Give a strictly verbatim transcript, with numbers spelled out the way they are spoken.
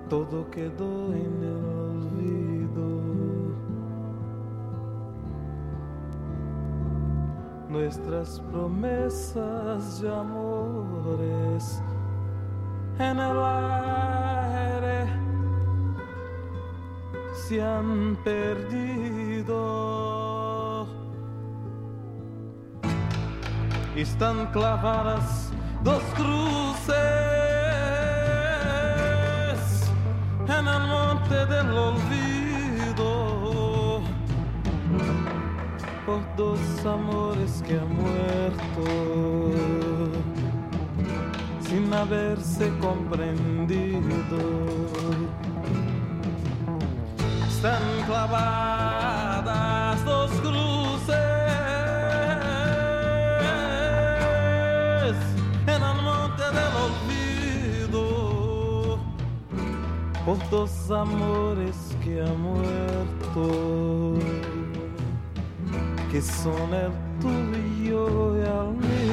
todo quedó en el olvido. Nuestras promesas de amores en el aire se han perdido. Están clavadas dos cruces en el monte del olvido, por dos amores que han muerto sin haberse comprendido. Están clavadas dos cruces en el monte del olvido, por dos amores que han muerto, que son el tuyo y el mío.